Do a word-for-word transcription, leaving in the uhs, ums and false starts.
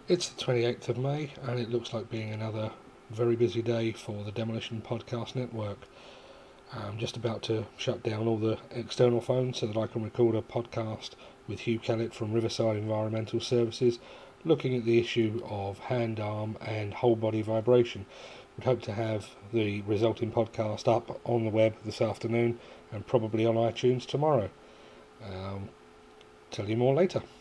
It's the twenty-eighth of May, and it looks like being another very busy day for the Demolition Podcast Network. I'm just about to shut down all the external phones so that I can record a podcast with Hugh Kellett from Riverside Environmental Services, looking at the issue of hand, arm and whole body vibration. We hope to have the resulting podcast up on the web this afternoon and probably on iTunes tomorrow. Um, tell you more later.